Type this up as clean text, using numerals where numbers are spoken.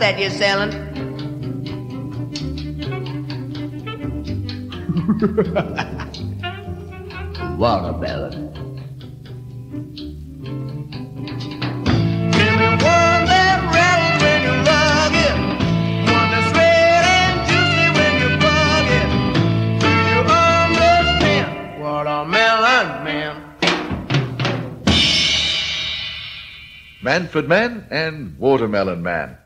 that you're selling? Watermelon. Give me one that rattles when you lug it, one that's red and juicy when you plug it. Do you understand? Watermelon Man. Manfred Mann and Watermelon Man.